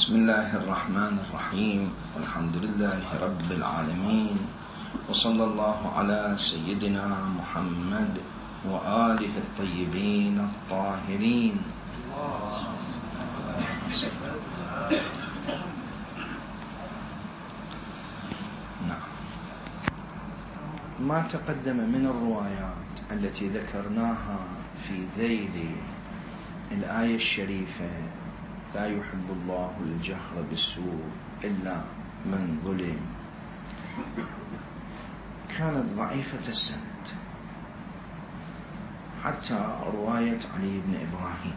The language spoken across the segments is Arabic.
بسم الله الرحمن الرحيم، والحمد لله رب العالمين، وصلى الله على سيدنا محمد وآله الطيبين الطاهرين. نعم. ما تقدم من الروايات التي ذكرناها في ذيل الآية الشريفة لا يحب الله الجهر بالسوء إلا من ظلم كانت ضعيفة السند، حتى رواية علي بن إبراهيم،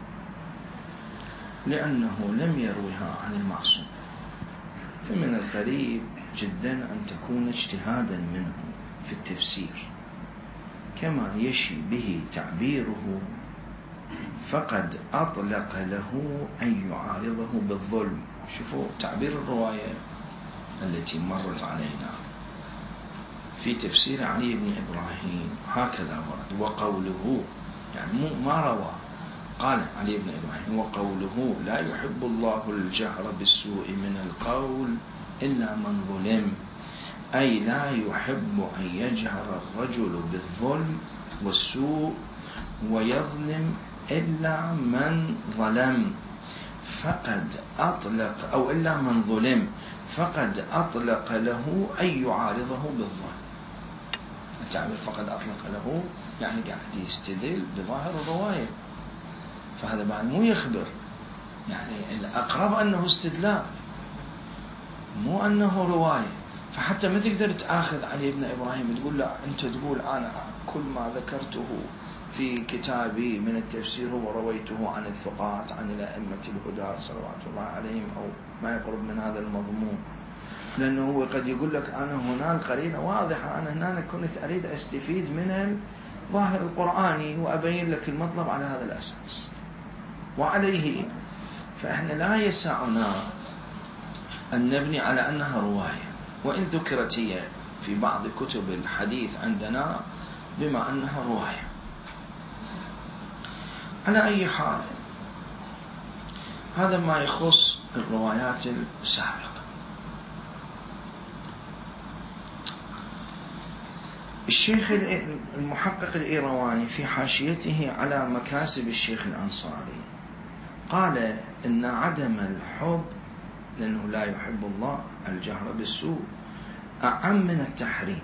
لأنه لم يروها عن المعصوم، فمن القريب جدا أن تكون اجتهادا منه في التفسير، كما يشي به تعبيره فقد أطلق له أن يعارضه بالظلم. شوفوا تعبير الرواية التي مرت علينا في تفسير علي بن إبراهيم هكذا ورد: وقوله، يعني ما روى، قال علي بن إبراهيم: وقوله لا يحب الله الجهر بالسوء من القول إلا من ظلم، أي لا يحب أن يجهر الرجل بالظلم والسوء ويظلم إلا من ظلم، فقد أطلق، أو إلا من ظلم فقد أطلق له أن يعارضه بالظلم. التعبير فقد أطلق له يعني قاعد يستدل بظاهر الرواية، فهذا بعد مو يخبر، يعني الأقرب أنه استدلال مو أنه رواية. فحتى ما تقدر تأخذ علي بن إبراهيم تقول لا أنت تقول أنا كل ما ذكرته في كتابي من التفسير هو رويته عن الثقات عن الأئمة الهدى صلوات الله عليهم، أو ما يقرب من هذا المضمون، لأنه هو قد يقول لك أنا هنا القرينة واضحة، أنا هنا كنت أريد أستفيد من الظاهر القرآني وأبين لك المطلب على هذا الأساس. وعليه فإحنا لا يسعنا أن نبني على أنها رواية، وإن ذكرت هي في بعض كتب الحديث عندنا بما أنها رواية. على أي حال، هذا ما يخص الروايات السابقة. الشيخ المحقق الإيرواني في حاشيته على مكاسب الشيخ الأنصاري قال إن عدم الحب، لأنه لا يحب الله الجهر بالسوء، أعم من التحريم.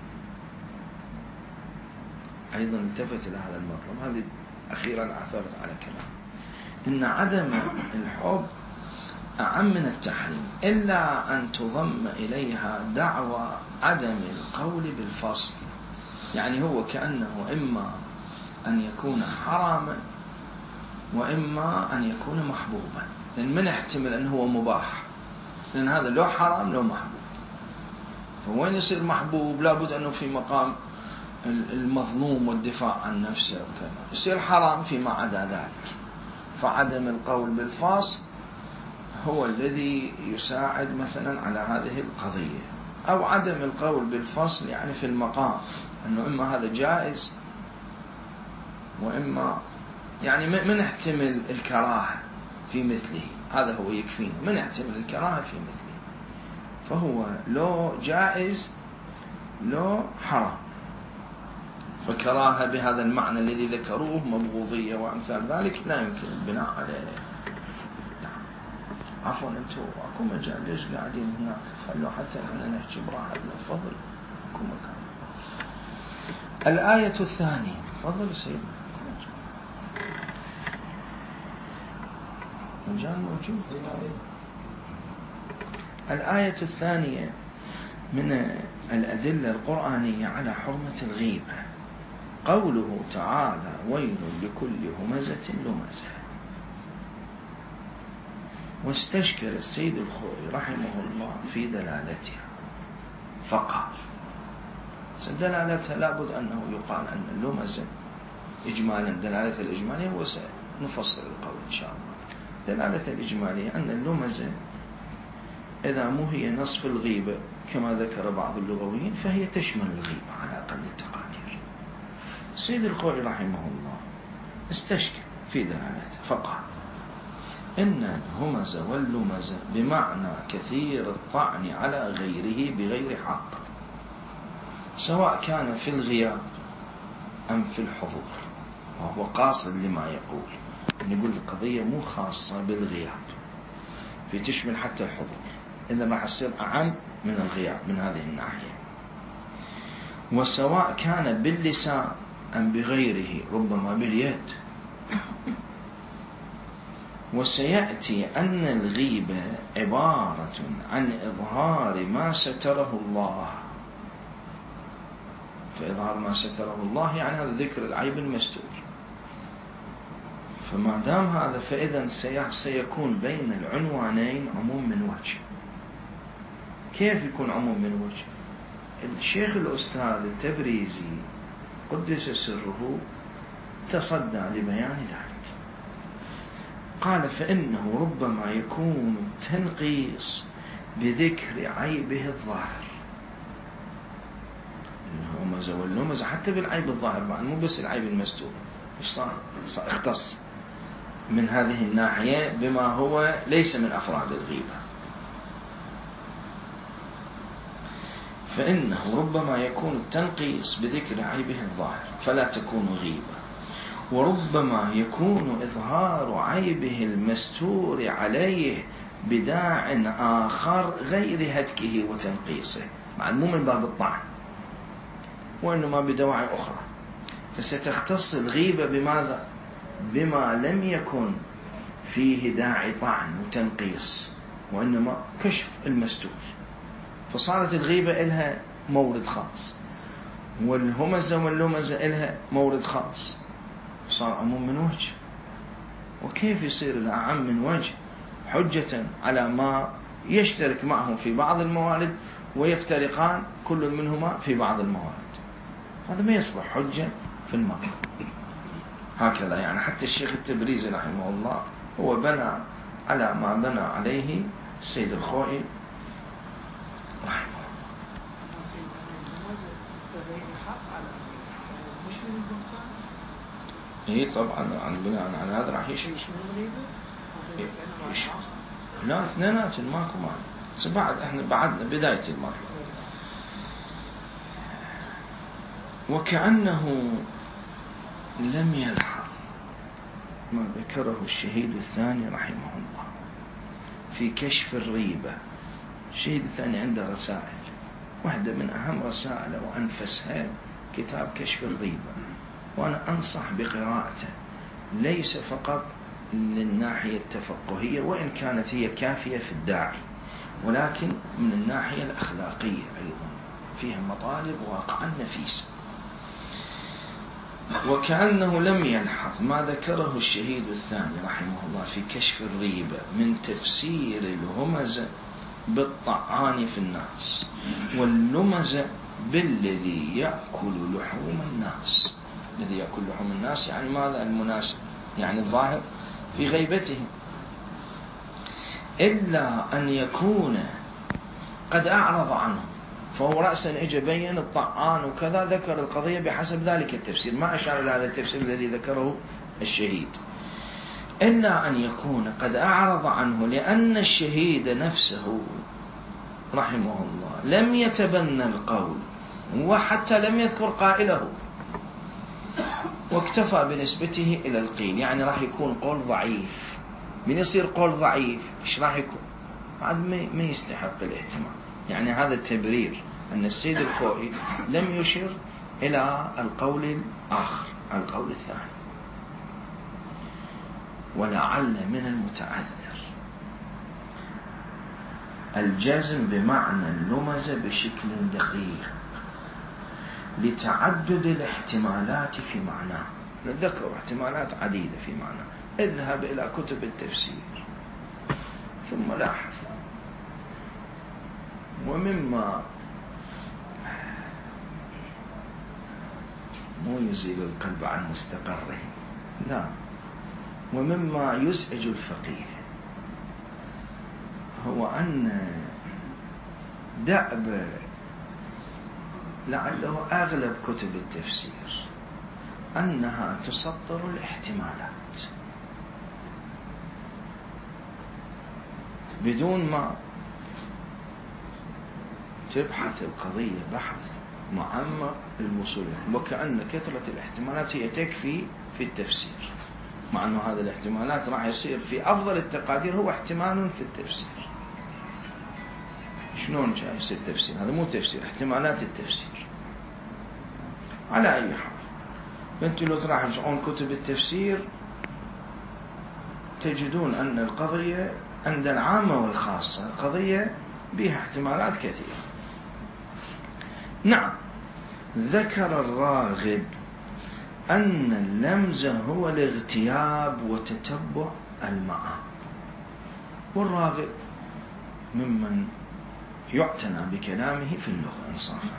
أيضا التفت إلى هذا المطلب، هذه أخيرا عثرت على كلام إن عدم الحب أعم من التحريم، إلا أن تضم إليها دعوى عدم القول بالفصل. يعني هو كأنه إما أن يكون حراما وإما أن يكون محبوبا، لأن من يحتمل أنه هو مباح، لأن هذا لو حرام لو محبوب، فوين يصير محبوب؟ لابد أنه في مقام المظلوم والدفاع عن نفسه وكذا، يصير حرام فيما عدا ذلك. فعدم القول بالفصل هو الذي يساعد مثلا على هذه القضية، أو عدم القول بالفصل يعني في المقام أنه إما هذا جائز وإما يعني من يحتمل الكراهة في مثله، هذا هو يكفينا، من يحتمل الكراهة في مثله، فهو لو جائز لو حرام، فكراهة بهذا المعنى الذي ذكروه مبغوضية وأمثال ذلك لا يمكن البناء عليه. عفوا أنتوا أكو مجال، ليش قاعدين هناك؟ خلوا حتى احنا نحكي براحة بفضل، أكو مكان. الآية الثانية، تفضل سيدنا، مجال موجود. الآية الثانية من الأدلة القرآنية على حرمة الغيبة قوله تعالى: ويل لكل همزة لمزة. واستشكل السيد الخوئي رحمه الله في دلالتها فقال: دلالتها لابد أنه يقال أن اللمزة إجمالا، دلالة الإجمالية، وسنفصل القول إن شاء الله. دلالة الإجمالية أن اللمزة إذا مو هي نصف الغيبة كما ذكر بعض اللغويين فهي تشمل الغيبة على أقل التقادير. السيد الخوئي رحمه الله استشكل في دلالته فقال: إن الهمز واللمز بمعنى كثير الطعن على غيره بغير حق، سواء كان في الغياب أم في الحضور. وهو قاصد لما يقول، نقول القضية مو خاصة بالغياب، في تشمل حتى الحضور، إذا راح يصير أعم من الغياب من هذه الناحية. وسواء كان باللسان أم بغيره، ربما باليد. وسيأتي أن الغيبة عبارة عن إظهار ما ستره الله، فإظهار ما ستره الله يعني هذا ذكر العيب المستور. فما دام هذا فإذا سيكون بين العنوانين عموم من وجه. كيف يكون عموم من وجه؟ الشيخ الأستاذ التبريزي قدس سره تصدى لبيان ذلك، قال فإنه ربما يكون التنقيص بذكر عيبه الظاهر، الهمز واللمز حتى بالعيب الظاهر، مو بس العيب المستور، اختص من هذه الناحية بما هو ليس من أفراد الغيبة. فإنه ربما يكون التنقيص بذكر عيبه الظاهر فلا تكون غيبة، وربما يكون إظهار عيبه المستور عليه بداع آخر غير هتكه وتنقيصه، مع مو من باب الطعن وإنما بدواعي أخرى. فستختص الغيبة بماذا؟ بما لم يكن فيه داعي طعن وتنقيص، وإنما كشف المستور، فصارت الغيبة إلها مورد خاص، والهمزة واللمزة إلها مورد خاص، صار عموم من وجه. وكيف يصير الأعم من وجه حجة على ما يشترك معهم في بعض الموارد ويفترقان كل منهما في بعض الموارد؟ هذا ما يصبح حجة في المرة. هكذا يعني حتى الشيخ التبريزي رحمه الله هو بنى على ما بنى عليه السيد الخوئي رحمه الله. ايه طبعا عن بناء على هذا راح يشمل. لا اثنينات ماكو معنى، بعد احنا بعدنا بداية المطلب. وكأنه لم يلحظ ما ذكره الشهيد الثاني رحمه الله في كشف الريبة. الشهيد الثاني عنده رسائل، واحدة من أهم رسائله وأنفسها كتاب كشف الريبة، وأنا أنصح بقراءته، ليس فقط للناحية التفقهية وإن كانت هي كافية في الداعي، ولكن من الناحية الأخلاقية أيضا فيها مطالب واقعا نفيسة. وكأنه لم يلحظ ما ذكره الشهيد الثاني رحمه الله في كشف الريبة من تفسير الهمز بالطعان في الناس، واللمز بالذي يأكل لحوم الناس. الذي يأكل لحوم الناس يعني ماذا المناسب؟ يعني الظاهر في غيبتهم، إلا أن يكون قد أعرض عنه، فهو رأسا إجا بين الطعان وكذا، ذكر القضية بحسب ذلك التفسير، ما أشار إلى هذا التفسير الذي ذكره الشهيد. إلا أن يكون قد أعرض عنه لأن الشهيد نفسه رحمه الله لم يتبنى القول وحتى لم يذكر قائله، واكتفى بنسبته إلى القيل، يعني راح يكون قول ضعيف. من يصير قول ضعيف إيش راح يكون؟ هذا ما يستحق الاهتمام. يعني هذا التبرير أن السيد الخوئي لم يشر إلى القول الآخر، القول الثاني. ولعل من المتعذر الجزم بمعنى اللمز بشكل دقيق لتعدد الاحتمالات في معناه. نذكر احتمالات عديدة في معناه، اذهب إلى كتب التفسير ثم لاحظ. ومما مو يزيل القلب عن مستقره، لا، ومما يزعج الفقيه هو أن دأب لعله أغلب كتب التفسير أنها تسطر الاحتمالات، بدون ما تبحث القضية بحث معمق الوصول، وكأن كثرة الاحتمالات هي تكفي في التفسير، مع أنه هذه الاحتمالات راح يصير في أفضل التقادير هو احتمال في التفسير. شلون جاي يصير تفسير؟ هذا مو تفسير، احتمالات التفسير. على أي حال أنتم لو تراجعون كتب التفسير تجدون أن القضية عند العامة والخاصة القضية بها احتمالات كثيرة. نعم، ذكر الراغب أن اللمز هو الاغتياب وتتبع المعاني، والراغب ممن يعتنى بكلامه في اللغة إنصافا،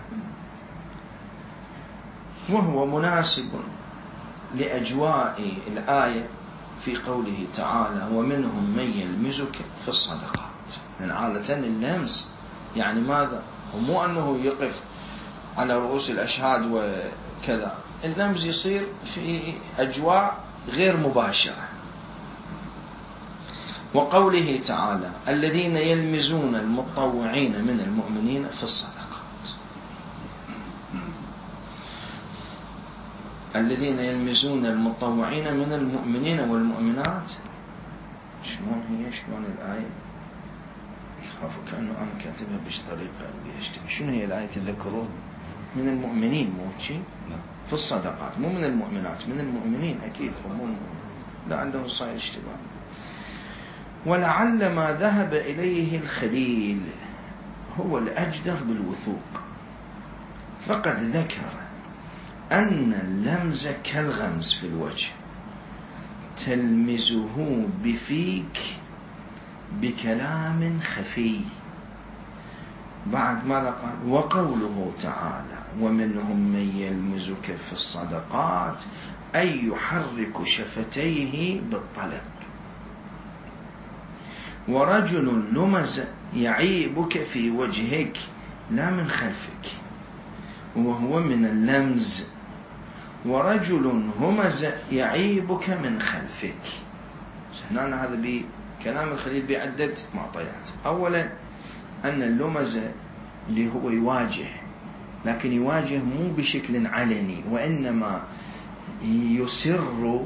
وهو مناسب لأجواء الآية في قوله تعالى ومنهم من يلمزك في الصدقات. لأن عادة اللمز يعني ماذا؟ ومو أنه يقف على رؤوس الأشهاد وكذا، اللمز يصير في أجواء غير مباشرة. وقوله تعالى الذين يلمزون المتطوعين من المؤمنين في الصدقات، الذين يلمزون المتطوعين من المؤمنين والمؤمنات. شلون هي؟ شلون الآية؟ خاف كأنه أنا كاتبها بش طريقة بيشتغل. شنو هي الآية تذكرون؟ من المؤمنين مو شيء في الصدقات، مو من المؤمنات، من المؤمنين أكيد هم، لعله صاير اشتباه. ولعل ما ذهب إليه الخليل هو الأجدر بالوثوق، فقد ذكر أن اللمز كالغمز في الوجه تلمزه بفيك بكلام خفي. بعد ماذا قال؟ وقوله تعالى ومنهم من يلمزك في الصدقات أي يحرك شفتيه بالطلب. ورجل لمز يعيبك في وجهك لا من خلفك وهو من اللمز، ورجل همز يعيبك من خلفك. هنا هذا بكلام الخليل بعدة معطيات. أولا أن اللمز اللي هو يواجه، لكن يواجه مو بشكل علني، وإنما يسر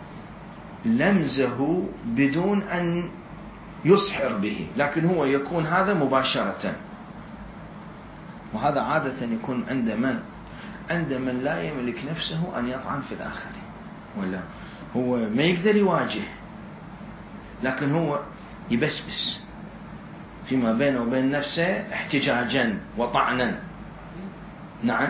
لمزه بدون أن يسحر به، لكن هو يكون هذا مباشرة. وهذا عادة يكون عند من لا يملك نفسه أن يطعن في الآخرين، ولا هو ما يقدر يواجه، لكن هو يبسبس فيما بينه وبين نفسه احتجاجا وطعنا. نعم،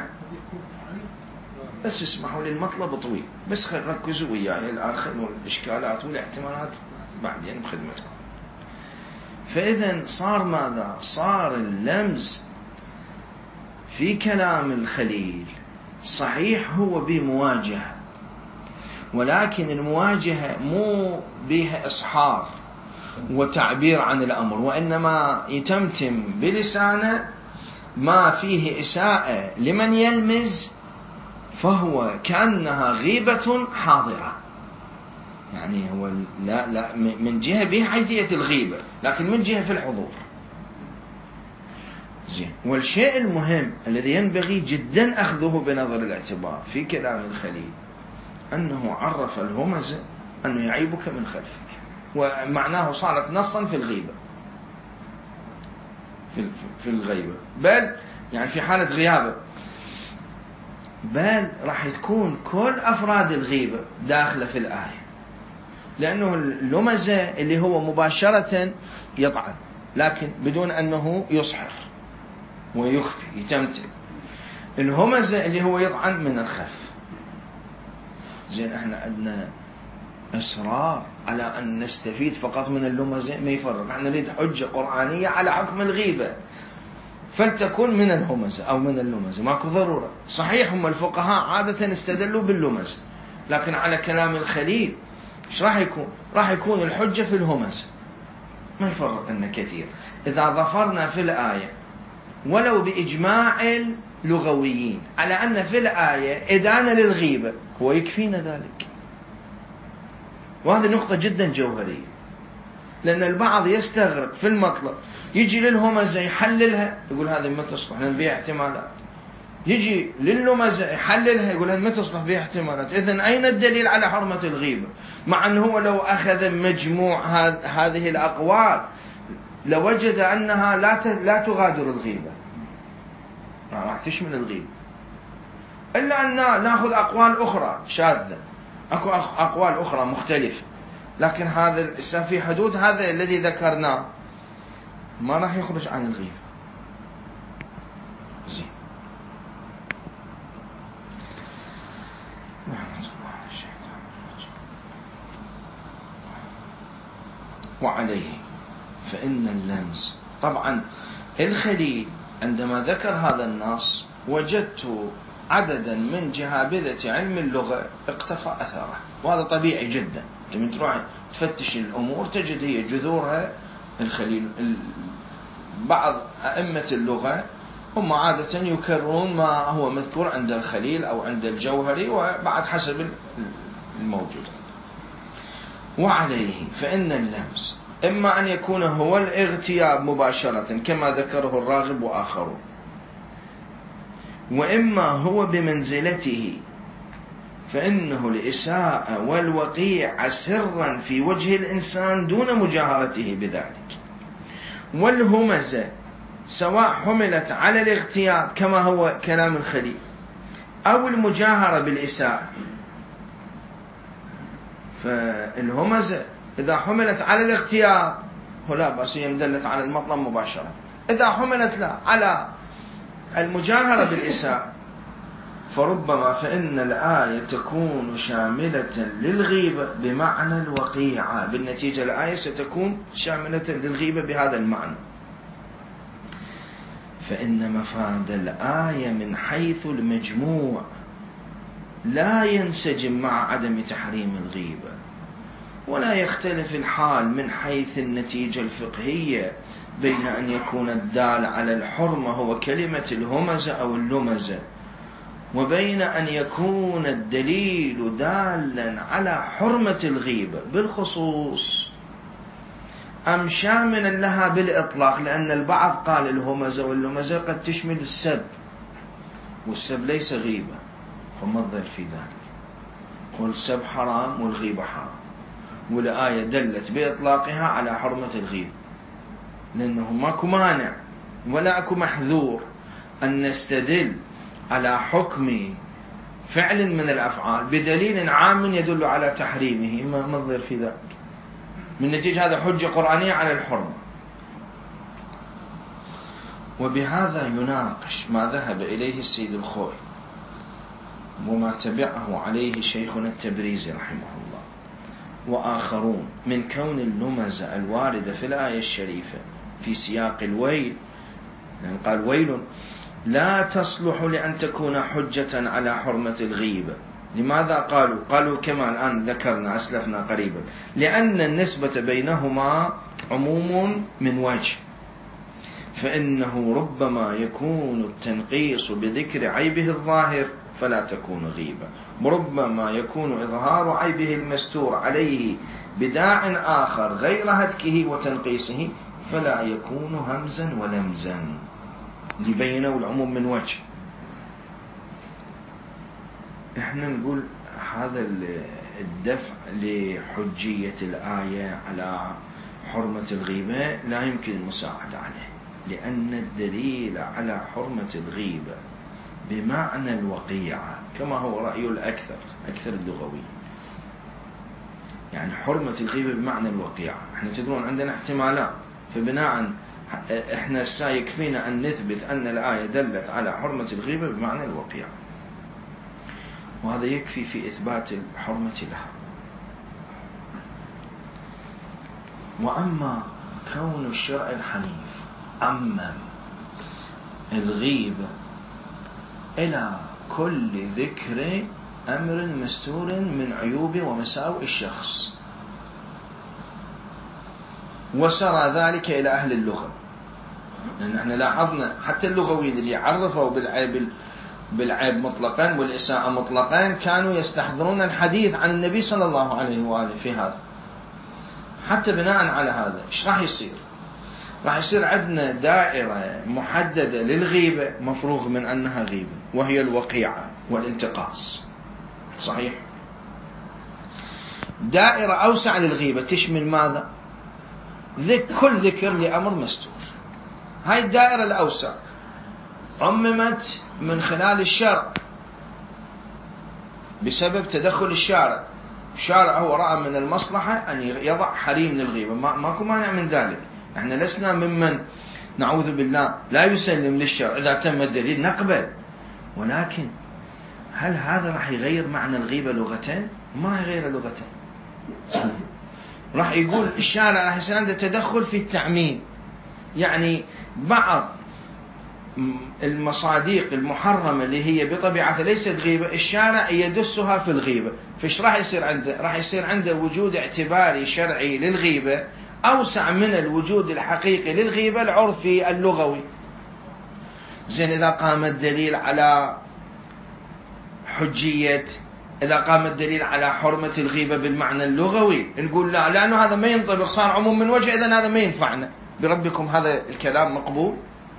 بس اسمحوا لي المطلب طويل، بس ركزوا وياي الآخر والإشكالات والاحتمالات بعدين بخدمتكم. فإذا صار ماذا؟ صار اللمز في كلام الخليل صحيح هو بمواجهة، ولكن المواجهة مو بها إصحار وتعبير عن الأمر، وإنما يتمتم بلسانه ما فيه إساءة لمن يلمز، فهو كأنها غيبة حاضرة. يعني هو لا من جهة بحيثية الغيبة، لكن من جهة في الحضور. زين. والشيء المهم الذي ينبغي جدا أخذه بنظر الاعتبار في كلام الخليل أنه عرف الهمز أنه يعيبك من خلفك، ومعناه صارت نصا في الغيبة، في الغيبة، بل يعني في حالة غيابة، بل راح تكون كل أفراد الغيبة داخلة في الآية، لأنه اللمزة اللي هو مباشرة يطعن لكن بدون أنه يصحر ويخفي يتمتم، الهمزة اللي هو يطعن من الخلف. زين، احنا عندنا إصرار على أن نستفيد فقط من اللمزة، ما يفرق، احنا نريد حجة قرآنية على حكم الغيبة، فلتكن من الهمزة أو من اللمزة، ماكو ضرورة. صحيح هم الفقهاء عادة استدلوا باللمزة، لكن على كلام الخليل ايش راح يكون؟ راح يكون الحجة في الهمزة، ما يفرق لنا كثير. إذا ظفرنا في الآية ولو بإجماع اللغويين على أن في الآية إدانة للغيبة هو يكفينا ذلك، وهذه نقطة جدا جوهرية. لأن البعض يستغرق في المطلب، يجي للهمزة يحللها يقول هذه ما تصلح لأن فيها احتمالات، يجي لللمزة يحللها يقول هذه ما تصلح فيها احتمالات. إذن أين الدليل على حرمة الغيبة؟ مع أنه هو لو أخذ مجموع هذه الأقوال لوجد أنها لا تغادر الغيبة، راح تشمل الغيبة، إلا أن نأخذ أقوال أخرى شاذة، أكو أقوال أخرى مختلفة، لكن هذا في حدود هذا الذي ذكرناه ما راح يخرج عن الغيبة. زين. وعليه فإن اللمس، طبعا الخليل عندما ذكر هذا النص وجدت عددا من جهابذة علم اللغة اقتفى أثره، وهذا طبيعي جدا. لما تروح تفتش الأمور تجد هي جذورها الخليل. بعض أئمة اللغة هم عادة يكررون ما هو مذكور عند الخليل أو عند الجوهري وبعد حسب الموجود. وعليه فإن اللمس إما أن يكون هو الاغتياب مباشرة كما ذكره الراغب وآخرون، وإما هو بمنزلته، فإنه الإساءة والوقيع سرا في وجه الإنسان دون مجاهرته بذلك. والهمزة سواء حملت على الاغتياب كما هو كلام الخليل أو المجاهرة بالإساءة، فالهمزة إذا حملت على الاغتياب لا بأس، هي مدلت على المطلب مباشرة. إذا حملت لا على المجاهرة بالإساءة فربما فإن الآية تكون شاملة للغيبة بمعنى الوقيعة، بالنتيجة الآية ستكون شاملة للغيبة بهذا المعنى. فإن مفاد الآية من حيث المجموع لا ينسجم مع عدم تحريم الغيبة، ولا يختلف الحال من حيث النتيجة الفقهية بين أن يكون الدال على الحرمة هو كلمة الهمزة أو اللمزة، وبين أن يكون الدليل دالا على حرمة الغيبة بالخصوص أم شاملا لها بالإطلاق، لأن البعض قال الهمزة واللمزة قد تشمل السب، والسب ليس غيبة، فمنظر في ذلك، والسب حرام والغيبة حرام، والآية دلت بإطلاقها على حرمة الغيبة، لأنه ماكو مانع ولا أكو محذور أن نستدل على حكم فعل من الأفعال بدليل عام يدل على تحريمه، ما منظر في ذلك. من نتيجة هذا حجة قرآنية على الحرمة. وبهذا يناقش ما ذهب إليه السيد الخوئي وما تبعه عليه شيخنا التبريزي رحمه الله وآخرون من كون اللمزة الواردة في الآية الشريفة في سياق الويل، يعني قال ويل، لا تصلح لأن تكون حجة على حرمة الغيبة. لماذا قالوا كما الآن ذكرنا أسلفنا قريبا، لأن النسبة بينهما عموم من وجه، فإنه ربما يكون التنقيص بذكر عيبه الظاهر فلا تكون غيبة، وربما يكون إظهار عيبه المستور عليه بداع آخر غير هتكه وتنقيصه فلا يكون همزا ولمزا، لبينه العموم من وجه. احنا نقول هذا الدفع لحجية الآية على حرمة الغيبة لا يمكن المساعدة عليه، لأن الدليل على حرمة الغيبة بمعنى الوقيعة كما هو رأي أكثر اللغوي، يعني حرمة الغيبة بمعنى الوقيعة. احنا تدرون عندنا احتمالات، فبناء احنا يكفينا أن نثبت أن الآية دلت على حرمة الغيبة بمعنى الوقيعة، وهذا يكفي في إثبات الحرمة لها. وأما كون الشرع الحنيف أمم الغيبة إلى كل ذكر أمر مستور من عيوب ومساوئ الشخص، وسرى ذلك إلى أهل اللغة، لأن احنا لاحظنا حتى اللغويين اللي عرفوا بالعيب مطلقا والإساءة مطلقا كانوا يستحضرون الحديث عن النبي صلى الله عليه وآله في هذا، حتى بناء على هذا إيش راح يصير؟ راح يصير عندنا دائرة محددة للغيبة مفروغ من أنها غيبة، وهي الوقيعة والانتقاص. صحيح؟ دائرة أوسع للغيبة تشمل ماذا؟ كل ذكر لأمر مستور. هاي الدائرة الأوسع عممت من خلال الشرع بسبب تدخل الشارع. الشارع هو رأى من المصلحة أن يضع حريم للغيبة، ماكو مانع من ذلك. احنا لسنا ممن نعوذ بالله لا يسلم للشرع، إذا تم الدليل نقبل. ولكن هل هذا راح يغير معنى الغيبة لغتين؟ ما راح يغير لغتين. راح يقول الشارع راح يصير عنده تدخل في التعميم، يعني بعض المصاديق المحرمة اللي هي بطبيعتها ليست غيبة الشارع يدسها في الغيبة. فايش راح يصير عنده؟ راح يصير عنده وجود اعتباري شرعي للغيبة أوسع من الوجود الحقيقي للغيبة العرفي اللغوي. زين، إذا قام الدليل على حجية، إذا قام الدليل على حرمة الغيبة بالمعنى اللغوي نقول لا، لأنه هذا ما ينطبق، صار عموم من وجه، إذن هذا ما ينفعنا. بربكم هذا الكلام مقبول؟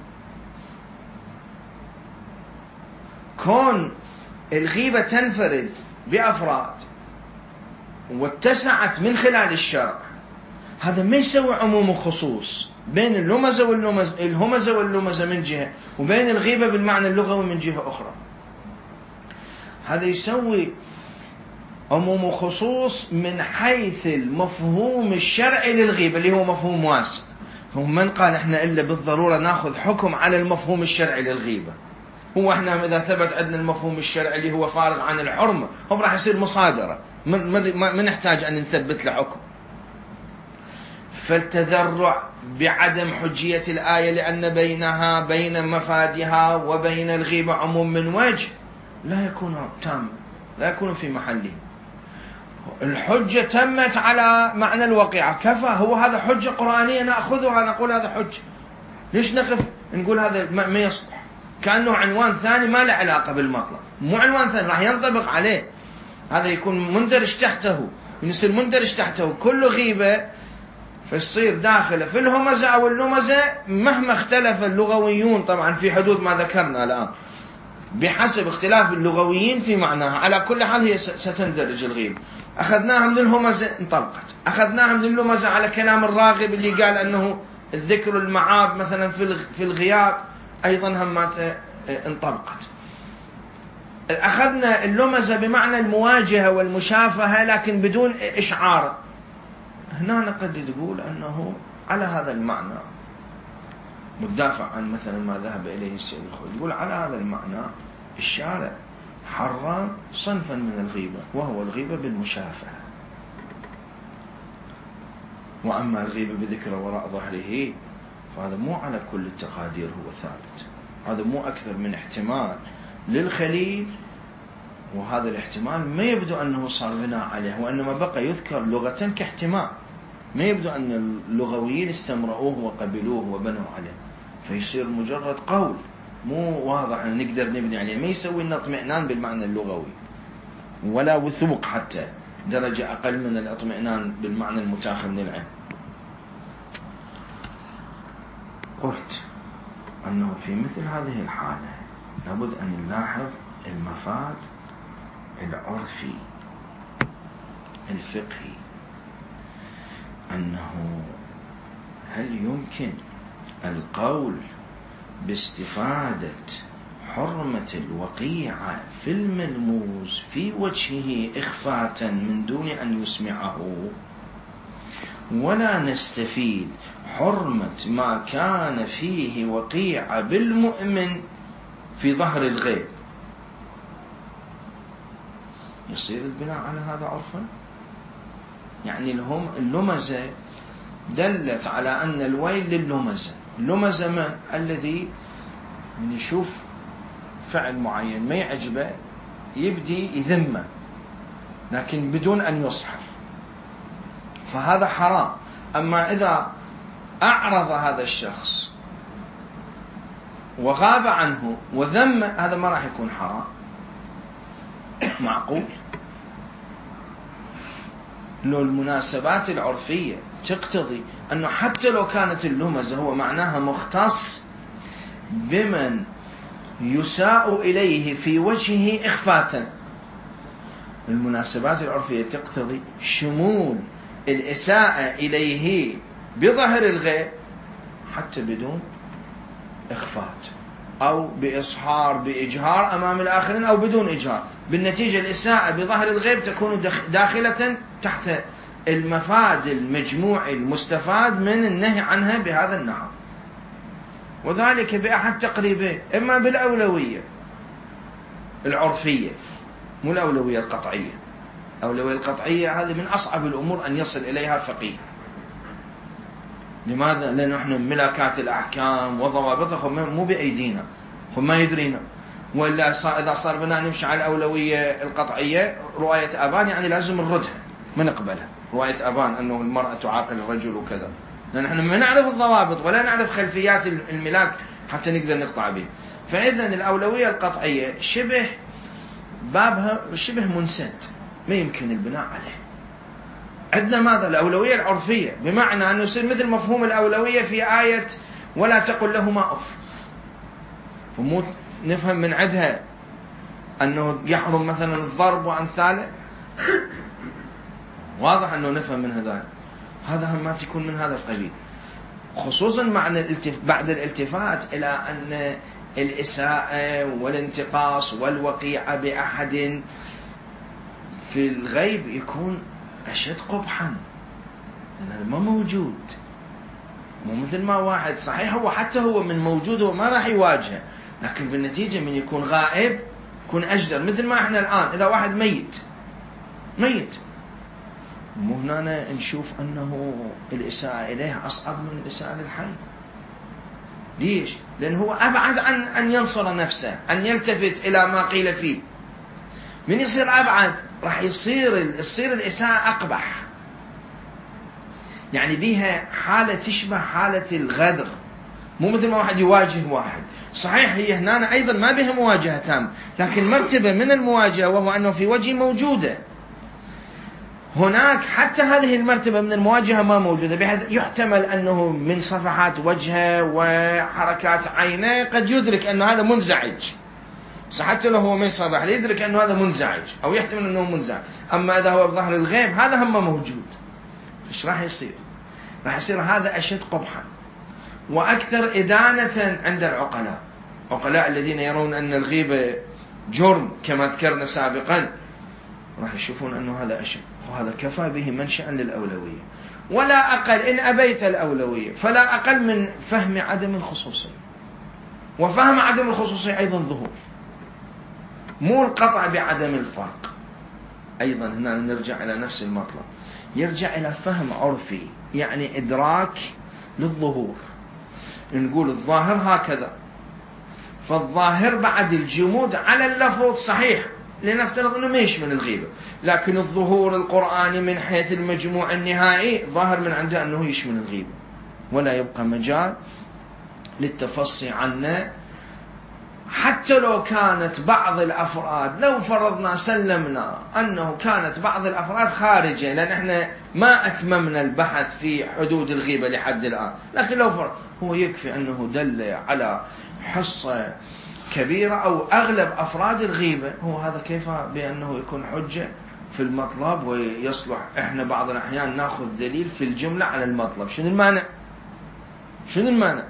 كون الغيبة تنفرد بأفراد واتسعت من خلال الشرع، هذا ما يسوي عموم وخصوص بين الهمزة واللمزة من جهة، وبين الغيبة بالمعنى اللغوي من جهة أخرى. هذا يسوي عموم وخصوص من حيث المفهوم الشرعي للغيبة اللي هو مفهوم واسع. هم من قال احنا إلا بالضرورة ناخذ حكم على المفهوم الشرعي للغيبة؟ هو احنا إذا ثبت عندنا المفهوم الشرعي اللي هو فارغ عن الحرمة هم راح يصير مصادرة، ما نحتاج أن نثبت له حكم. فالتذرع بعدم حجية الآية لأن بين مفادها وبين الغيبة عموم من وجه لا يكون تام، لا يكون في محله. الحجة تمت على معنى الوقيعة، كفى، هو هذا حجة قرآنية نأخذها نقول هذا حجة. ليش نقف نقول هذا ما يصلح؟ كأنه عنوان ثاني ما له علاقة بالمطلب، مو عنوان ثاني راح ينطبق عليه، هذا يكون مندرج تحته، يصير مندرج تحته كل غيبة، فيصير داخله في الهمزة أو اللمزة مهما اختلف اللغويون طبعا في حدود ما ذكرنا الآن بحسب اختلاف اللغويين في معناها. على كل حال هي ستندرج الغيبة. أخذناها من الهمزة انطبقت، أخذناها من اللمزة على كلام الراغب اللي قال أنه الذكر المعاب مثلا في الغياب أيضا هم انطبقت. أخذنا اللمزة بمعنى المواجهة والمشافهة لكن بدون إشعار، هنا قد تقول أنه على هذا المعنى مدافع عن مثلا ما ذهب إليه السيد الخوئي، يقول على هذا المعنى الشارع حرم صنفا من الغيبة وهو الغيبة بالمشافهة. وأما الغيبة بذكر وراء ظهره فهذا مو على كل التقادير هو ثابت، هذا مو أكثر من احتمال للخليل، وهذا الاحتمال ما يبدو أنه صار بناء عليه، وإنما بقى يذكر لغة كاحتمال، ما يبدو أن اللغويين استمرؤوه وقبلوه وبنوا عليه، فيصير مجرد قول مو واضح أن نقدر نبني عليه، ما يسوي لنا اطمئنان بالمعنى اللغوي ولا وثوق، حتى درجة أقل من الاطمئنان بالمعنى المتاخر من العلم. قلت أنه في مثل هذه الحالة لابد أن نلاحظ المفاد العرفي الفقهي، أنه هل يمكن القول باستفادة حرمة الوقيعة في الملموس في وجهه إخفاء من دون أن يسمعه، ولا نستفيد حرمة ما كان فيه وقيعة بالمؤمن في ظهر الغيب؟ يصير البناء على هذا عرفا؟ يعني اللمزة دلت على أن الويل لللمزة. اللمزة من الذي من يشوف فعل معين ما يعجبه يبدي يذمه لكن بدون أن يصحف، فهذا حرام. أما إذا أعرض هذا الشخص وغاب عنه وذم، هذا ما راح يكون حرام. معقول؟ لو المناسبات العرفية تقتضي أنه حتى لو كانت اللمزة هو معناها مختص بمن يساء إليه في وجهه إخفاء. المناسبات العرفية تقتضي شمول الإساءة إليه بظهر الغيب حتى بدون إخفاء أو بإصحار بإجهار أمام الآخرين أو بدون إجهار. بالنتيجة الإساءة بظهر الغيب تكون داخلة تحت المفاد المجموعي المستفاد من النهي عنها بهذا النحو، وذلك بأحد تقريبين: إما بالأولوية العرفية، مو الأولوية القطعية. الأولوية القطعية هذه من أصعب الأمور أن يصل إليها الفقيه. لماذا؟ لأنه إحنا ملاكات الأحكام وضوابطها مو بأيدينا، هم ما يدرينا. وإلا إذا صار بنا نمشي على الأولوية القطعية رواية أبان يعني لازم نردها ما نقبلها. رواية أبان أنه المرأة تعاقل الرجل وكذا، لأن إحنا ما نعرف الضوابط ولا نعرف خلفيات الملاك حتى نقدر نقطع به. فإذن الأولوية القطعية شبه بابها شبه منسد، ما يمكن البناء عليه. عندنا ماذا؟ الأولوية العرفية، بمعنى أنه يصير مثل مفهوم الأولوية في آية ولا تقل لهما أف، فمو نفهم من عندها أنه يحرم مثلا الضرب وأمثاله. واضح أنه نفهم من هذا هم ما تكون من هذا القبيل، خصوصا بعد الالتفات إلى أن الإساءة والانتقاص والوقيعة بأحد في الغيب يكون أشد قبحا، لأنه ما موجود. مو مثل ما واحد صحيح هو حتى هو من موجود وما راح يواجهه، لكن بالنتيجة من يكون غائب يكون أجدر. مثل ما احنا الآن إذا واحد ميت مو هنا نشوف أنه الإساءة إليه أصعب من الإساءة للحي. ليش؟ لأنه هو أبعد عن أن ينصر نفسه، أن يلتفت إلى ما قيل فيه. من يصير أبعد راح يصير الإساءة أقبح، يعني بيها حالة تشبه حالة الغدر، مو مثل ما واحد يواجه واحد. صحيح هي هنا أيضا ما بها مواجهة تام، لكن مرتبة من المواجهة وهو أنه في وجه موجودة. هناك حتى هذه المرتبة من المواجهة ما موجودة، بحيث يحتمل أنه من صفحات وجهه وحركات عينه قد يدرك أنه هذا منزعج، حتى لو هو ما يصرح يدرك أنه هذا منزعج أو يحتمل أنه منزعج. أما إذا هو بظهر الغيب هذا هم موجود، إيش راح يصير؟ راح يصير هذا أشد قبحا وأكثر إدانة عند العقلاء الذين يرون أن الغيبة جرم كما ذكرنا سابقا، راح يشوفون أنه هذا أشد، وهذا كفى به منشأ للأولوية. ولا أقل إن أبيت الأولوية فلا أقل من فهم عدم الخصوصية، وفهم عدم الخصوصية أيضا ظهور، مو القطع بعدم الفرق. أيضا هنا نرجع إلى نفس المطلب، يرجع إلى فهم عرفي، يعني إدراك للظهور. نقول الظاهر هكذا، فالظاهر بعد الجمود على اللفظ صحيح، لنفترض أنه ما يشمل الغيبة، لكن الظهور القرآني من حيث المجموع النهائي ظاهر من عنده أنه يشمل الغيبة، ولا يبقى مجال للتفصي عنه. حتى لو كانت بعض الأفراد، لو فرضنا سلمنا أنه كانت بعض الأفراد خارجة، لأن احنا ما أتممنا البحث في حدود الغيبة لحد الآن، لكن لو فرض هو يكفي أنه دل على حصة كبيرة أو أغلب أفراد الغيبة، هو هذا كيف بأنه يكون حجة في المطلب ويصلح. احنا بعض الأحيان نأخذ دليل في الجملة على المطلب. شنو المانع؟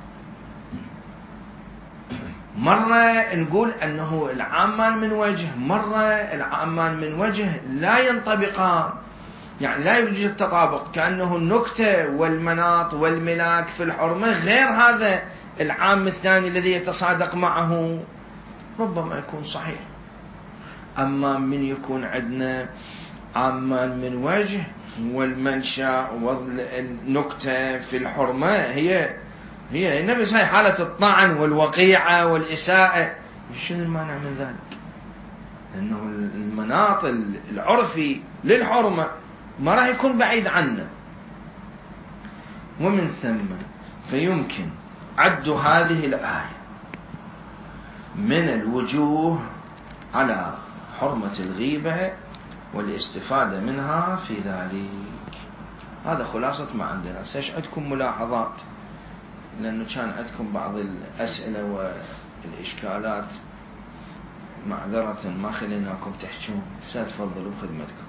مرة نقول أنه العامان من وجه، مرة العامان من وجه لا ينطبقان، يعني لا يوجد تطابق، كأنه النكتة والمناط والملاك في الحرمة غير هذا العام الثاني الذي يتصادق معه، ربما يكون صحيح. أما من يكون عندنا عامان من وجه والمنشأ والنكتة في الحرمة هي النبي صحيح حالة الطعن والوقيعة والإساءة، شنو المانع من ذلك؟ لأنه المناط العرفي للحرمة ما راح يكون بعيد عنه. ومن ثم فيمكن عد هذه الآية من الوجوه على حرمة الغيبة والاستفادة منها في ذلك. هذا خلاصة ما عندنا. سيش عندكم ملاحظات؟ لأنه كان عندكم بعض الأسئلة والإشكالات، معذرة ما خليناكم تحجون. تفضلوا بخدمتكم.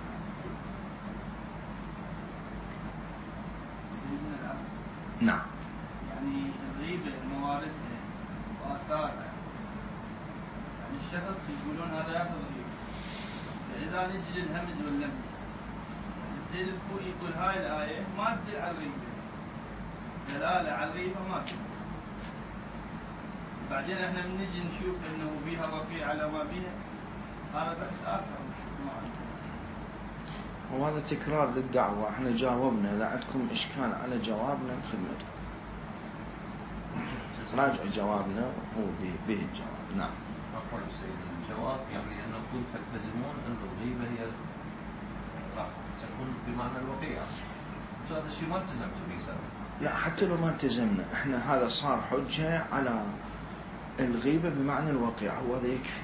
نعم. يعني الغيبة مواردها وآثارها، يعني الشخص يقولون هذا ياخذ غيبة، فإذا نجي للهمز واللمس السيد الخوئي يقول هاي الآية ما تدل على الغيبة، دلالة على الغيبة ما تدل. بعدين احنا بنجي نشوف انه بيها وفي على ما بيها، هذا بحث آخر. وهذا تكرار للدعوة. احنا جاوبنا. إذا عندكم إشكال على جوابنا بخدمتكم، راجع جوابنا وبه الجواب. نعم. أقول سيد الجواب يعني أن نقول تلتزمون أن الغيبة هي راح تكون بمعنى الوقيعة. هذا الشيء ما التزمت به سابقا. لا، حتى لو ما التزمنا احنا هذا صار حجة على الغيبة بمعنى الوقيعة، وهذا يكفي.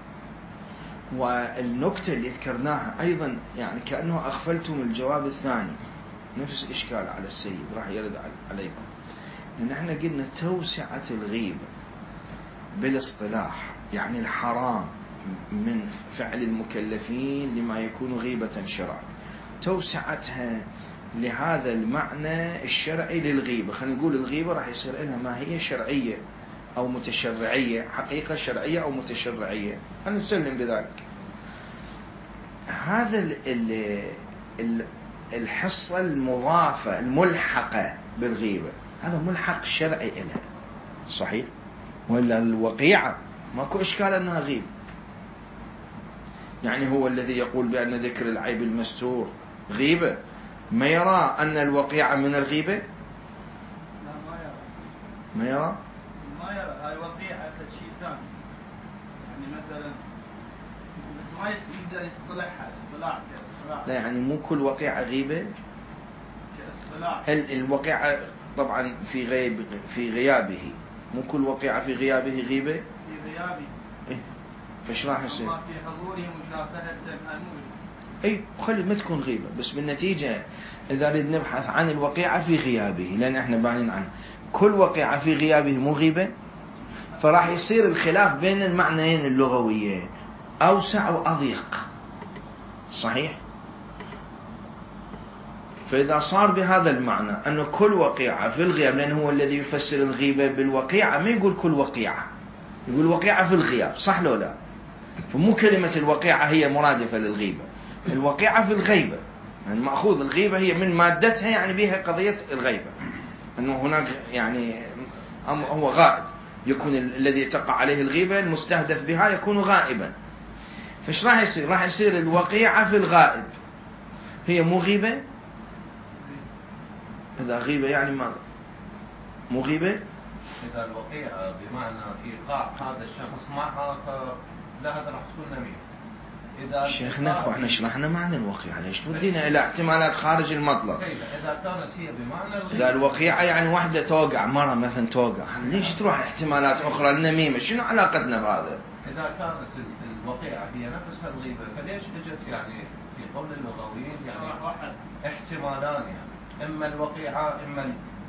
والنكتة اللي ذكرناها أيضا يعني كأنه أغفلتم الجواب الثاني، نفس الإشكال على السيد راح يرد عليكم. لأن احنا قلنا توسعة الغيبة بالاصطلاح يعني الحرام من فعل المكلفين لما يكون غيبة شرعا، توسعتها لهذا المعنى الشرعي للغيبة. خلينا نقول الغيبة راح يصير لها ما هي شرعية أو متشرعية، حقيقة شرعية أو متشرعية، هنسلم بذلك. هذا الحصة المضافة الملحقة بالغيبة هذا ملحق شرعي لها، صحيح؟ ولا الوقيعة ماكو إشكال أنها غيبة. يعني هو الذي يقول بأن ذكر العيب المستور غيبة ما يرى أن الوقيعة من الغيبة؟ لا، ما يرى. هاي وقيعة شيء ثاني. يعني مثلا بس ما يقدر يصطلحها اصطلاح. لا، يعني مو كل وقيعة غيبة. كاصطلاح الوقيعة طبعا في غيابه، مو كل وقيعة في غيابه غيبة. في غيابه إيه؟ فايش راح يصير؟ ما في حضوره مشافهة المؤمن. اي خلي ما تكون غيبة، بس بالنتيجة إذا نريد نبحث عن الوقيعة في غيابه، لأن احنا بانين عنه كل وقيعة في غيابه مو غيبة، فراح يصير الخلاف بين المعنيين اللغويين أوسع وأضيق، صحيح؟ فإذا صار بهذا المعنى أنه كل وقيعة في الغياب، لأنه هو الذي يفسر الغيبة بالوقيعة، ما يقول كل وقيعة، يقول وقيعة في الغياب، صح لو لا؟ فمو كلمة الوقيعة هي مرادفة للغيبة، الوقيعة في الغيبة، يعني مأخوذ الغيبة هي من مادتها، يعني بها قضية الغيبة، أنه هناك يعني هو غائب، يكون الذي تقع عليه الغيبة المستهدف بها يكون غائبا. فايش راح يصير؟ راح يصير الوقيعة في الغائب هي مو غيبة. إذا غيبة يعني ما مو غيبة. إذا الوقيعة بمعنى إيقاع هذا الشخص معها فلا، هذا راح تكون نميمة. إذا شيخنا احنا شرحنا معنى الوقيعة، ليش تودينا إلى احتمالات خارج المطلب؟ إذا كانت هي بمعنى الغيبة، إذا الوقيعة يعني واحدة توقع، مرة مثلا توقع، ليش تروح احتمالات أخرى النميمة؟ شنو علاقتنا بهذا؟ إذا كانت الوقيعة هي نفسها الغيبة، فليش اجت يعني في قول اللغويين يعني احتمالان، يعني إما الوقيعة إما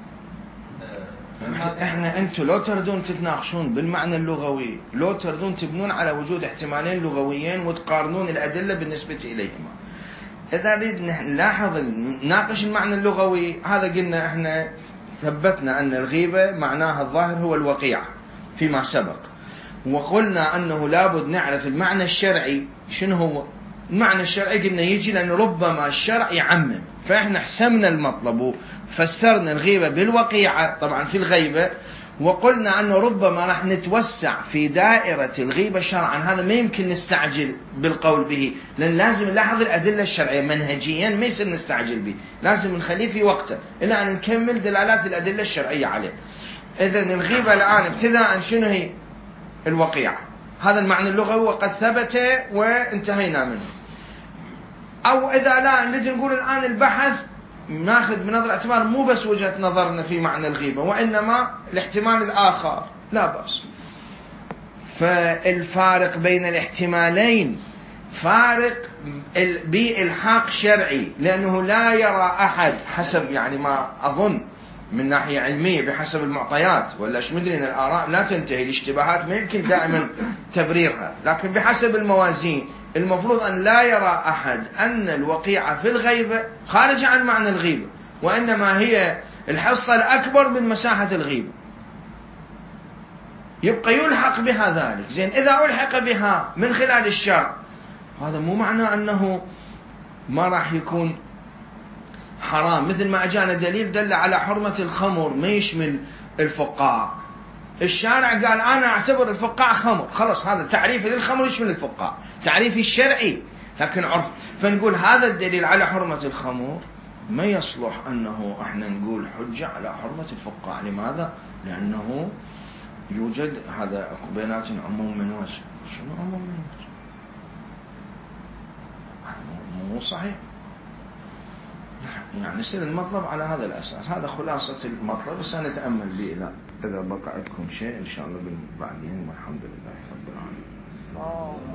احنا انتم لو تردون تتناقشون بالمعنى اللغوي، لو تردون تبنون على وجود احتمالين لغويين وتقارنون الأدلة بالنسبة إليهما. إذا نريد نلاحظ نناقش المعنى اللغوي، هذا قلنا احنا ثبتنا أن الغيبة معناها الظاهر هو الوقيعة فيما سبق، وقلنا أنه لابد نعرف المعنى الشرعي. شنو هو المعنى الشرعي؟ قلنا يجي لأن ربما الشرع يعمم، فإحنا حسمنا المطلب وفسرنا الغيبة بالوقيعة طبعا في الغيبة، وقلنا أنه ربما راح نتوسع في دائرة الغيبة شرعا. هذا ما يمكن نستعجل بالقول به، لأن لازم نلاحظ الأدلة الشرعية منهجيا، ما يصير نستعجل به، لازم نخليه في وقته إلى أن نكمل دلالات الأدلة الشرعية عليه. إذن الغيبة الآن ابتداء شنو هي؟ الوقيعة، هذا المعنى اللغوي وقد ثبت وانتهينا منه. أو إذا لا نريد نقول الآن البحث ناخذ بنظر اعتبار مو بس وجهة نظرنا في معنى الغيبة، وإنما الاحتمال الآخر، لا بأس. فالفارق بين الاحتمالين فارق بإلحاق شرعي، لأنه لا يرى أحد حسب يعني ما أظن من ناحية علمية بحسب المعطيات، ولا ايش مدري ان الآراء لا تنتهي، الاشتباهات ما يمكن دائما تبريرها، لكن بحسب الموازين المفروض أن لا يرى أحد أن الوقيعة في الغيبة خارج عن معنى الغيبة، وإنما هي الحصة الأكبر من مساحة الغيبة، يبقى يلحق بها ذلك. زين، إذا ألحق بها من خلال الشرع هذا مو معنى أنه ما راح يكون حرام، مثل ما أجانا دليل دل على حرمة الخمر ما يشمل الفقاع. الشارع قال أنا أعتبر الفقاع خمر، خلص هذا تعريفي للخمر يشمل الفقاع، تعريفي الشرعي، لكن عرف. فنقول هذا الدليل على حرمة الخمر ما يصلح أنه احنا نقول حجة على حرمة الفقاع. لماذا؟ لأنه يوجد هذا بينات عموم من وجه. شنو عموم من وجه؟ مو صحيح. يعني يصير المطلب على هذا الأساس. هذا خلاصة المطلب، سنتأمل به إذا بقى لكم شيء إن شاء الله بعدين. والحمد لله رب العالمين.